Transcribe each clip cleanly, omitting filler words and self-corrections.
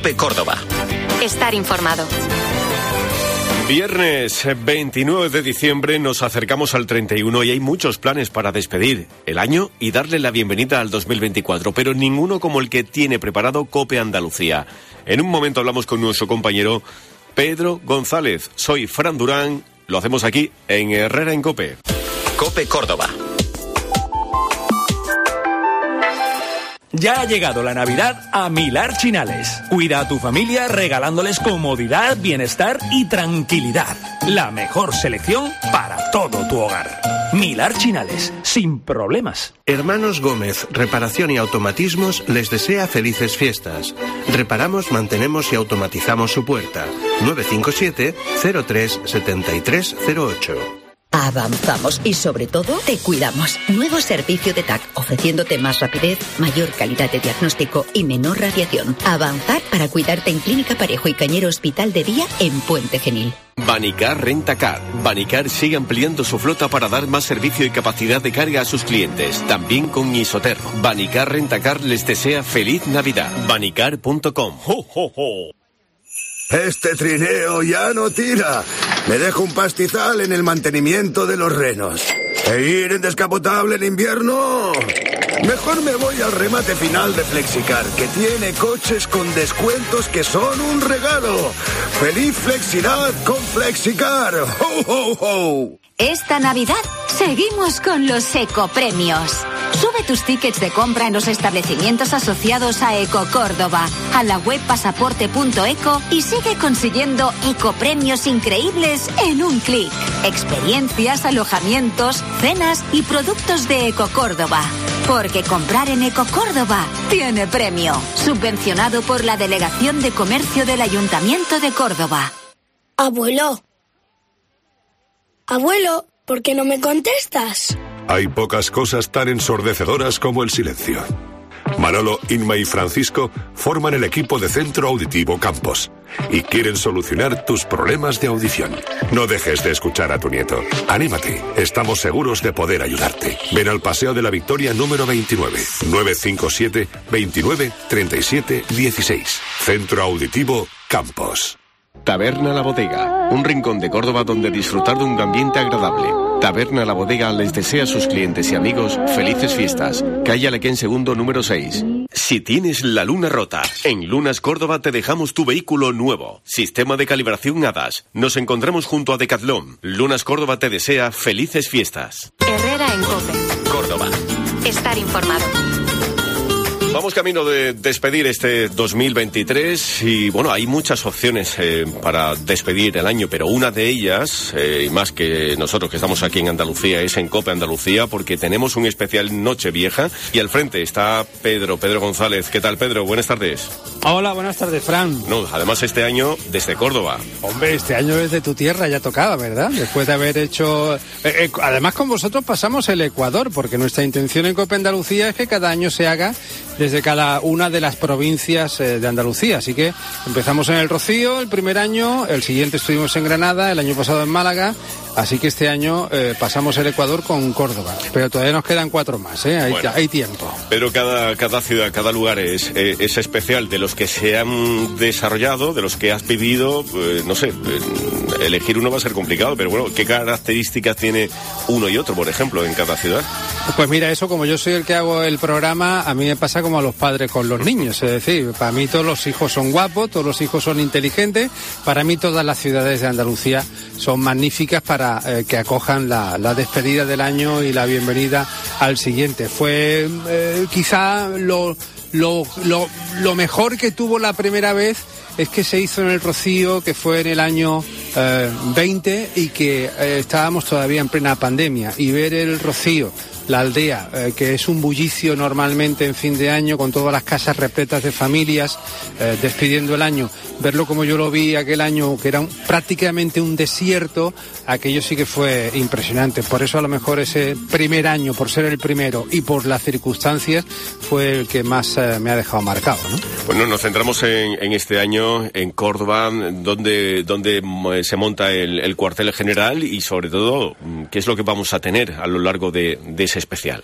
COPE Córdoba. Estar informado. Viernes 29 de diciembre, nos acercamos al 31 y hay muchos planes para despedir el año y darle la bienvenida al 2024, pero ninguno como el que tiene preparado COPE Andalucía. En un momento hablamos con nuestro compañero Pedro González. Soy Fran Durán, lo hacemos aquí en Herrera en COPE. COPE Córdoba. Ya ha llegado la Navidad a Milar Chinales. Cuida a tu familia regalándoles comodidad, bienestar y tranquilidad. La mejor selección para todo tu hogar. Milar Chinales, sin problemas. Hermanos Gómez, Reparación y Automatismos les desea felices fiestas. Reparamos, mantenemos y automatizamos su puerta. 957 03 73 08. Avanzamos y sobre todo te cuidamos. Nuevo servicio de TAC, ofreciéndote más rapidez, mayor calidad de diagnóstico y menor radiación. Avanzar para cuidarte en Clínica Parejo y Cañero Hospital de Día en Puente Genil. Banicar Rentacar. Banicar sigue ampliando su flota para dar más servicio y capacidad de carga a sus clientes. También con Isoter. Banicar Rentacar les desea feliz Navidad. Banicar.com. ¡Ho, ho, ho! Este trineo ya no tira. Me dejo un pastizal en el mantenimiento de los renos. ¿E ir en descapotable en invierno? Mejor me voy al remate final de Flexicar, que tiene coches con descuentos que son un regalo. ¡Feliz Flexidad con Flexicar! ¡Ho, ho, ho! Esta Navidad seguimos con los ecopremios. Sube tus tickets de compra en los establecimientos asociados a Eco Córdoba, a la web pasaporte.eco y sigue consiguiendo ecopremios increíbles en un clic. Experiencias, alojamientos, cenas y productos de Eco Córdoba. Porque comprar en Eco Córdoba tiene premio. Subvencionado por la Delegación de Comercio del Ayuntamiento de Córdoba. Abuelo, ¿por qué no me contestas? Hay pocas cosas tan ensordecedoras como el silencio. Manolo, Inma y Francisco forman el equipo de Centro Auditivo Campos y quieren solucionar tus problemas de audición. No dejes de escuchar a tu nieto. Anímate, estamos seguros de poder ayudarte. Ven al Paseo de la Victoria número 29, 957 29 37 16. Centro Auditivo Campos. Taberna La Bodega, un rincón de Córdoba donde disfrutar de un ambiente agradable. Taberna La Bodega les desea a sus clientes y amigos felices fiestas. Calle Alequén Segundo número 6. Si tienes la luna rota, en Lunas Córdoba te dejamos tu vehículo nuevo. Sistema de calibración HADAS. Nos encontramos junto a Decathlon. Lunas Córdoba te desea felices fiestas. Herrera en COPE. Córdoba. Estar informado. Vamos camino de despedir este 2023 y bueno, hay muchas opciones para despedir el año, pero una de ellas, y más que nosotros que estamos aquí en Andalucía, es en COPE Andalucía, porque tenemos un especial Nochevieja y al frente está Pedro González. ¿Qué tal, Pedro? Buenas tardes. Hola, buenas tardes, Fran. No, además este año desde Córdoba. Hombre, este año desde tu tierra ya tocaba, ¿verdad? Después de haber hecho... además con vosotros pasamos el Ecuador, porque nuestra intención en COPE Andalucía es que cada año se haga desde cada una de las provincias de Andalucía. Así que empezamos en el Rocío el primer año, el siguiente estuvimos en Granada, el año pasado en Málaga, así que este año pasamos el Ecuador con Córdoba. Pero todavía nos quedan 4 más, hay tiempo. Pero cada ciudad, cada lugar es especial. De los que se han desarrollado, de los que has vivido, no sé, elegir uno va a ser complicado, pero bueno, ¿qué características tiene uno y otro, por ejemplo, en cada ciudad? Pues mira, eso, como yo soy el que hago el programa, a mí me pasa como a los padres con los niños, es decir, para mí todos los hijos son guapos, todos los hijos son inteligentes, para mí todas las ciudades de Andalucía son magníficas para que acojan la despedida del año y la bienvenida al siguiente. Fue quizá lo mejor que tuvo la primera vez es que se hizo en el Rocío, que fue en el año 20 y que estábamos todavía en plena pandemia, y ver el Rocío, la aldea, que es un bullicio normalmente en fin de año, con todas las casas repletas de familias, despidiendo el año, verlo como yo lo vi aquel año, que era prácticamente un desierto, aquello sí que fue impresionante. Por eso a lo mejor ese primer año, por ser el primero y por las circunstancias, fue el que más me ha dejado marcado, ¿no? Bueno, nos centramos en este año en Córdoba, donde se monta el cuartel general y sobre todo, ¿qué es lo que vamos a tener a lo largo de ese especial?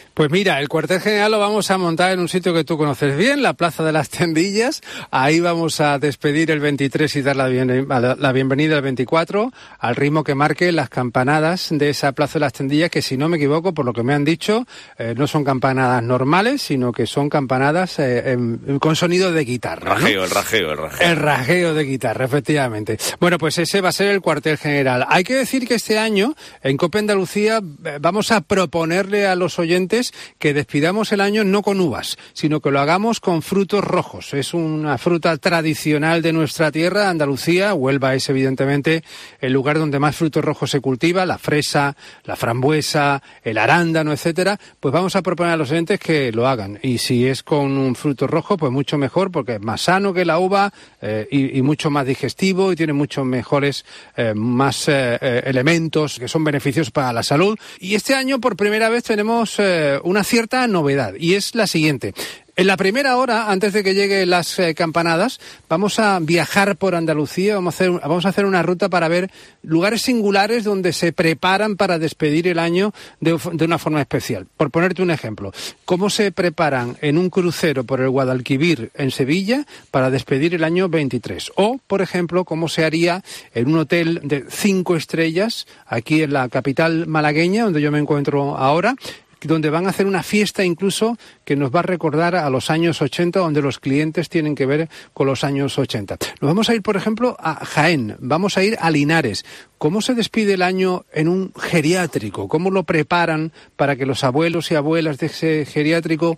Pues mira, el cuartel general lo vamos a montar en un sitio que tú conoces bien, la Plaza de las Tendillas. Ahí vamos a despedir el 23 y dar la bienvenida al 24, al ritmo que marque las campanadas de esa Plaza de las Tendillas, que si no me equivoco, por lo que me han dicho, no son campanadas normales, sino que son campanadas con sonido de guitarra, ¿no? El rajeo. El rajeo de guitarra, efectivamente. Bueno, pues ese va a ser el cuartel general. Hay que decir que este año, en COPE Andalucía, vamos a proponerle a los oyentes que despidamos el año no con uvas, sino que lo hagamos con frutos rojos. Es una fruta tradicional de nuestra tierra, Andalucía. Huelva es evidentemente el lugar donde más frutos rojos se cultiva, la fresa, la frambuesa, el arándano, etcétera. Pues vamos a proponer a los oyentes que lo hagan. Y si es con un fruto rojo, pues mucho mejor, porque es más sano que la uva y mucho más digestivo y tiene muchos mejores más elementos que son beneficios para la salud. Y este año por primera vez tenemos una cierta novedad, y es la siguiente. En la primera hora, antes de que lleguen las campanadas, vamos a viajar por Andalucía, vamos a hacer una ruta para ver lugares singulares donde se preparan para despedir el año de una forma especial. Por ponerte un ejemplo, cómo se preparan en un crucero por el Guadalquivir en Sevilla para despedir el año 23. O, por ejemplo, cómo se haría en un hotel de 5 estrellas aquí en la capital malagueña, donde yo me encuentro ahora, donde van a hacer una fiesta incluso que nos va a recordar a los años 80, donde los clientes tienen que ver con los años 80. Nos vamos a ir, por ejemplo, a Jaén, vamos a ir a Linares. ¿Cómo se despide el año en un geriátrico? ¿Cómo lo preparan para que los abuelos y abuelas de ese geriátrico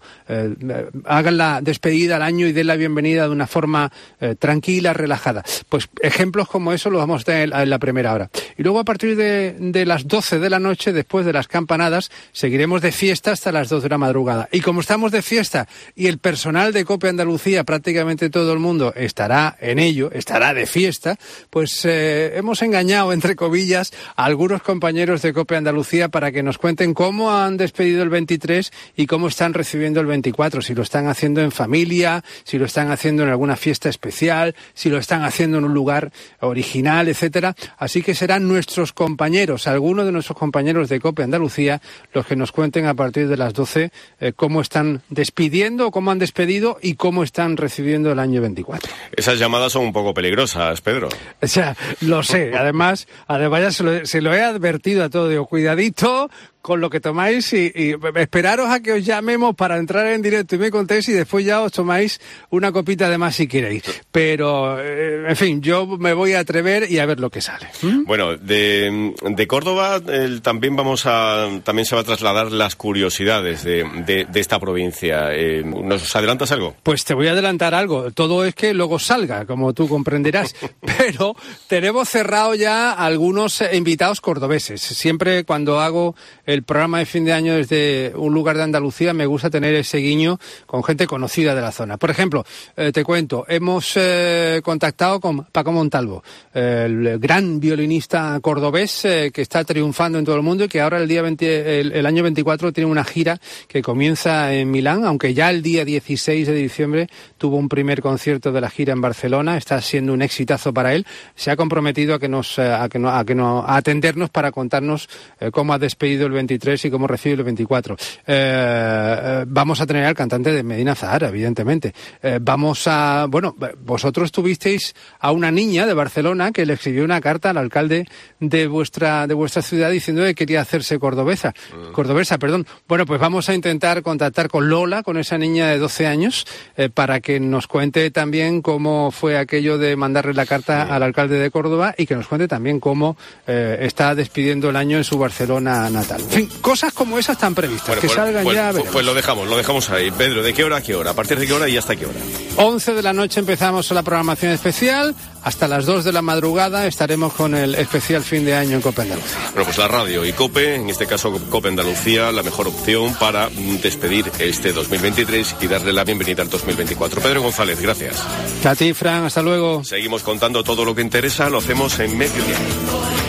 hagan la despedida al año y den la bienvenida de una forma tranquila, relajada? Pues ejemplos como eso los vamos a tener en la primera hora. Y luego a partir de las 12 de la noche, después de las campanadas, seguiremos de fiesta hasta las 2 de la madrugada. Y como estamos de fiesta y el personal de COPE Andalucía, prácticamente todo el mundo estará en ello, estará de fiesta, pues hemos engañado, entre comillas, a algunos compañeros de COPE Andalucía para que nos cuenten cómo han despedido el 23 y cómo están recibiendo el 24, si lo están haciendo en familia, si lo están haciendo en alguna fiesta especial, si lo están haciendo en un lugar original, etcétera. Así que serán nuestros compañeros, algunos de nuestros compañeros de COPE Andalucía, los que nos cuenten a partir de las 12 cómo están despidiendo, cómo han despedido y cómo están recibiendo el año 24. Esas llamadas son un poco peligrosas, Pedro. O sea, lo sé. Además ya se lo he advertido a todos. Digo, cuidadito con lo que tomáis y esperaros a que os llamemos para entrar en directo y me contéis y después ya os tomáis una copita de más si queréis. Pero, en fin, yo me voy a atrever y a ver lo que sale. Bueno, de Córdoba también se va a trasladar las curiosidades de esta provincia. ¿Nos adelantas algo? Pues te voy a adelantar algo. Todo es que luego salga, como tú comprenderás. Pero tenemos cerrado ya algunos invitados cordobeses. Siempre cuando hago el programa de fin de año desde un lugar de Andalucía me gusta tener ese guiño con gente conocida de la zona. Por ejemplo, te cuento, hemos contactado con Paco Montalvo, el gran violinista cordobés que está triunfando en todo el mundo y que ahora el año 24 tiene una gira que comienza en Milán, aunque ya el día 16 de diciembre tuvo un primer concierto de la gira en Barcelona. Está siendo un exitazo para él. Se ha comprometido a atendernos para contarnos cómo ha despedido el 23 y cómo recibe el 24. Vamos a tener al cantante de Medina Zahara, evidentemente. Vosotros tuvisteis a una niña de Barcelona que le escribió una carta al alcalde de vuestra ciudad diciendo que quería hacerse cordobesa. Bueno, pues vamos a intentar contactar con Lola, con esa niña de 12 años, para que nos cuente también cómo fue aquello de mandarle la carta al alcalde de Córdoba y que nos cuente también cómo está despidiendo el año en su Barcelona natal. En fin, cosas como esas están previstas. Salgan ya, veremos. Pues lo dejamos ahí. Pedro, ¿de qué hora a qué hora? ¿A partir de qué hora y hasta qué hora? 11 de la noche empezamos la programación especial. Hasta las 2 de la madrugada estaremos con el especial fin de año en COPE Andalucía. Bueno, pues la radio y COPE, en este caso COPE Andalucía, la mejor opción para despedir este 2023 y darle la bienvenida al 2024. Pedro González, gracias. A ti, Fran, hasta luego. Seguimos contando todo lo que interesa, lo hacemos en Mediodía.